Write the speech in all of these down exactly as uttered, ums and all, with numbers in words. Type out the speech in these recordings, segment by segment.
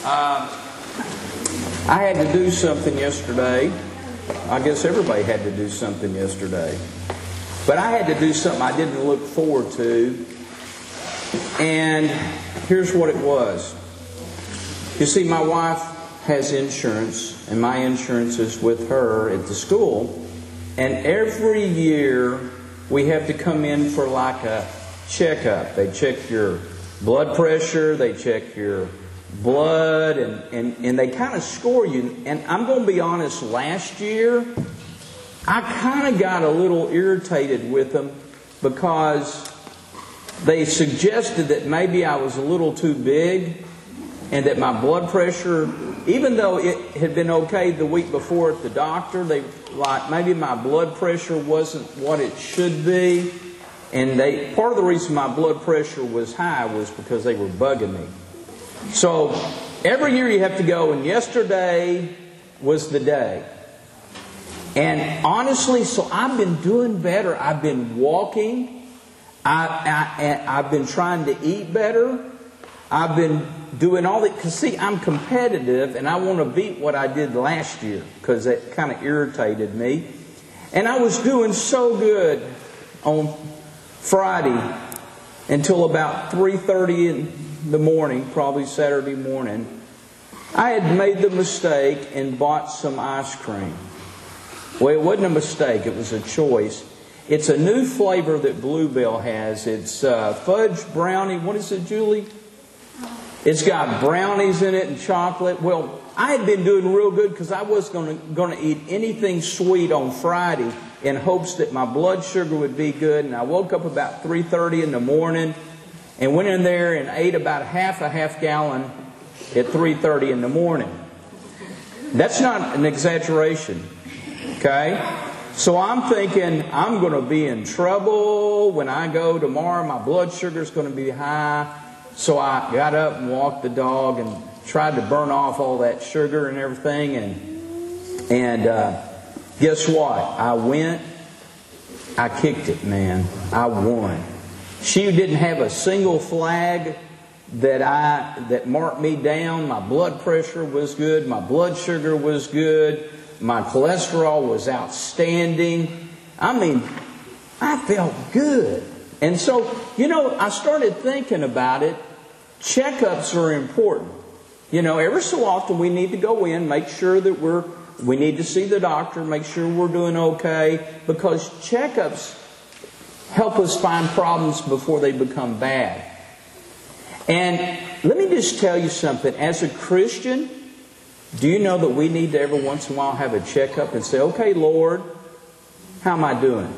Uh, I had to do something yesterday. I guess everybody had to do something yesterday. But I had to do something I didn't look forward to. And here's what it was. You see, my wife has insurance, and my insurance is with her at the school. And every year we have to come in for like a checkup. They check your blood pressure, they check your blood, and, and, and they kind of score you. And I'm going to be honest, last year I kind of got a little irritated with them because they suggested that maybe I was a little too big and that my blood pressure, even though it had been okay the week before at the doctor, they like maybe my blood pressure wasn't what it should be. And they part of the reason my blood pressure was high was because they were bugging me. So every year you have to go, and yesterday was the day. And honestly, so I've been doing better. I've been walking. I, I, I've been trying to eat better. I've been doing all that. Because see, I'm competitive and I want to beat what I did last year because it kind of irritated me. And I was doing so good on Friday until about three thirty in the morning, probably Saturday morning. I had made the mistake and bought some ice cream. Well, it wasn't a mistake. It was a choice. It's a new flavor that Bluebell has. It's uh, fudge brownie. What is it, Julie? It's got brownies in it and chocolate. Well, I had been doing real good because I wasn't going to eat anything sweet on Friday in hopes that my blood sugar would be good. And I woke up about three thirty in the morning and went in there and ate about half a half gallon at three thirty in the morning. That's not an exaggeration. Okay? So I'm thinking I'm going to be in trouble when I go tomorrow. My blood sugar is going to be high. So I got up and walked the dog and tried to burn off all that sugar and everything. And and uh, guess what? I went. I kicked it, man. I won. She didn't have a single flag that I that marked me down. My blood pressure was good. My blood sugar was good. My cholesterol was outstanding. I mean, I felt good. And so, you know, I started thinking about it. Checkups are important. You know, every so often we need to go in, make sure that we're, we need to see the doctor, make sure we're doing okay, because checkups help us find problems before they become bad. And let me just tell you something. As a Christian, do you know that we need to every once in a while have a checkup and say, okay, Lord, how am I doing?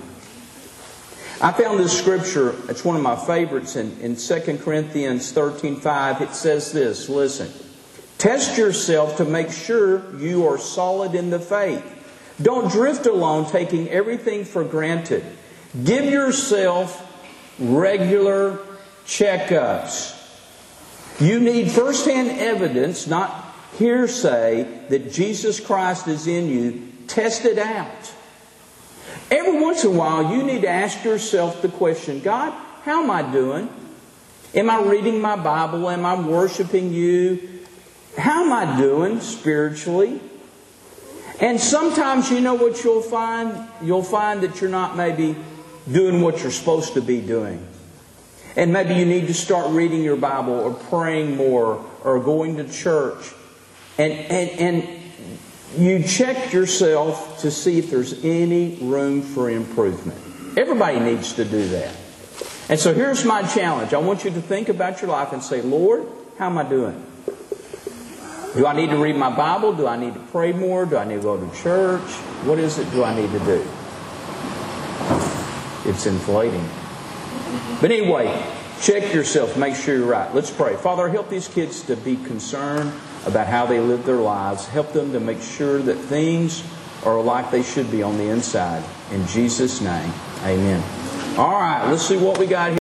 I found this scripture, it's one of my favorites, in, in Second Corinthians thirteen five. It says this, listen, test yourself to make sure you are solid in the faith. Don't drift along taking everything for granted. Give yourself regular checkups. You need firsthand evidence, not hearsay, that Jesus Christ is in you. Test it out. Every once in a while, you need to ask yourself the question, God, how am I doing? Am I reading my Bible? Am I worshiping you? How am I doing spiritually? And sometimes, you know what you'll find? You'll find that you're not maybe doing what you're supposed to be doing. And maybe you need to start reading your Bible or praying more or going to church. And, and, and you check yourself to see if there's any room for improvement. Everybody needs to do that. And so here's my challenge. I want you to think about your life and say, Lord, how am I doing? Do I need to read my Bible? Do I need to pray more? Do I need to go to church? What is it do I need to do? It's inflating. But anyway, check yourself. Make sure you're right. Let's pray. Father, help these kids to be concerned about how they live their lives. Help them to make sure that things are like they should be on the inside. In Jesus' name, amen. All right, let's see what we got here.